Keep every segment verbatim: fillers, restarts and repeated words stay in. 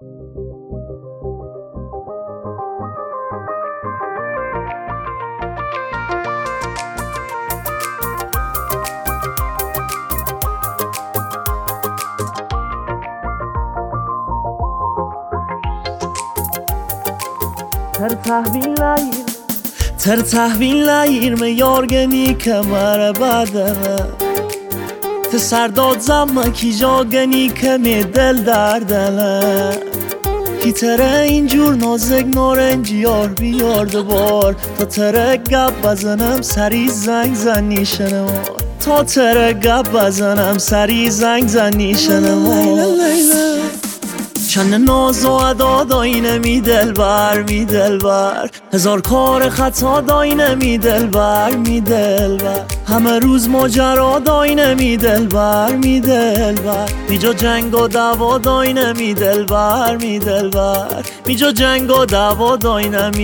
Ter tahvil layir Ter tahvil layir me yorgeni kamar badana Te sardad zamma ki jageni kemi del dardana Ki tere injur nazik narenjiyar biyar dubar Ta tere gab bazanam sari zang zan nishanamar Ta tere gab bazanam sari zang zan nishanamar چند ناز و ادا داینه می دلبر می دلبر هزار کار خطا داینه می دلبر می دلبر همه روز ماجرا داینه می دلبر می دلبر میجا جنگ و دعوا داینه می دلبر می دلبر میجا جنگ و دعوا داینه می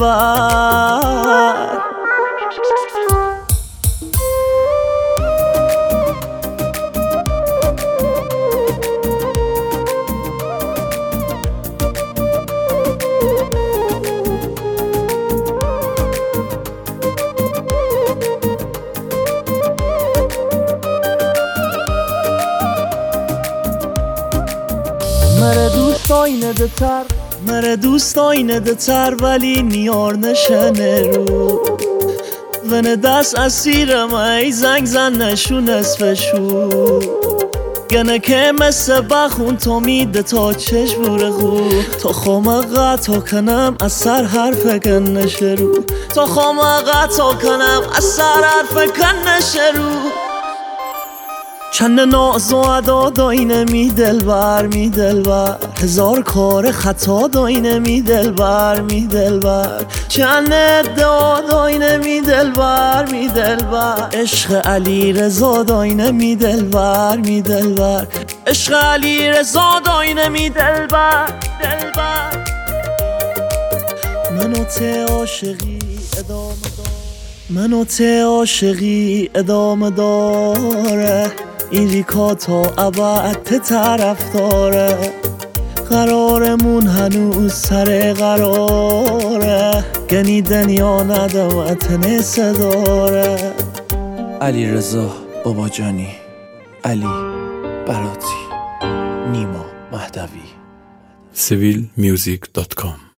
دلبر مره دوست آینده تر مره دوست آینده تر ولی نیار نشنه رو ونه دست اسیرم ای زنگ زن نشو نصفشو گنه که مثل بخون تو میده تا چشم بوره خو تا خومه قطع کنم از سر حرف کن نشه رو تا خومه قطع کنم از سر حرف کن نشه رو چند ناز و ادا داینه می دلبر می دلبر هزار کار خطا داینه می دلبر می دلبر چند ادعا داینه می دلبر می دلبر عشق علی رضا داینه می دلبر می دلبر عشق علی رضا داینه می دلبر دلبر منو ته عاشقی ادامه دار منو ته عاشقی ادامه داره این ریکا تا ابد ته طرف داره قرارمون هنوز سر قراره گنیدن یا ندوتن صداره علی رضا بابا جانی علی براتی نیما مهدوی سیویل میوزیک دات کام